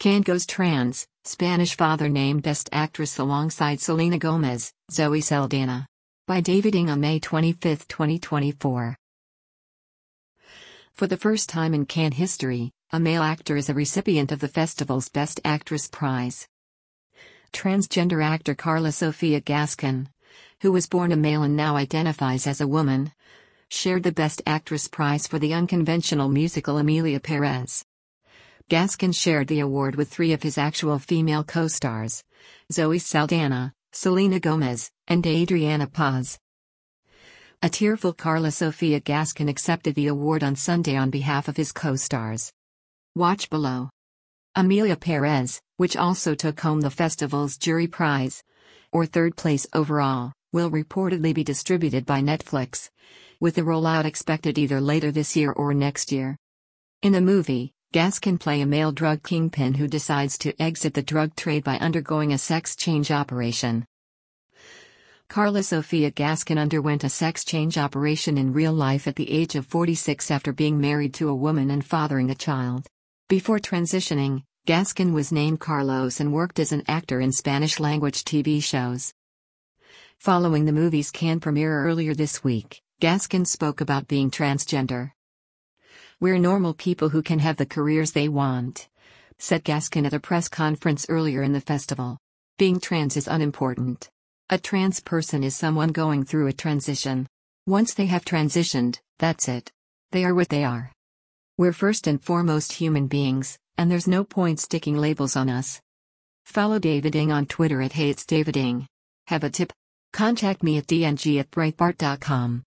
Cannes goes trans, Spanish father named Best Actress alongside Selena Gomez, Zoe Saldana. By David Ng on May 25, 2024. For the first time in Cannes history, a male actor is a recipient of the festival's Best Actress prize. Transgender actor Carla Sofia Gascon, who was born a male and now identifies as a woman, shared the Best Actress prize for the unconventional musical Emilia Pérez. Gascon shared the award with three of his actual female co-stars: Zoe Saldana, Selena Gomez, and Adriana Paz. A tearful Carla Sofia Gascon accepted the award on Sunday on behalf of his co-stars. Watch below. Emilia Pérez, which also took home the festival's jury prize, or third place overall, will reportedly be distributed by Netflix, with the rollout expected either later this year or next year. In the movie, Gascon plays a male drug kingpin who decides to exit the drug trade by undergoing a sex change operation. Carla Sofia Gascon underwent a sex change operation in real life at the age of 46 after being married to a woman and fathering a child. Before transitioning, Gascon was named Carlos and worked as an actor in Spanish-language TV shows. Following the movie's Cannes premiere earlier this week, Gascon spoke about being transgender. "We're normal people who can have the careers they want," said Gascon at a press conference earlier in the festival. "Being trans is unimportant. A trans person is someone going through a transition. Once they have transitioned, that's it. They are what they are. We're first and foremost human beings, and there's no point sticking labels on us." Follow David Ng on Twitter at @HeyIt'sDavidNg. Have a tip? Contact me at dng@breitbart.com.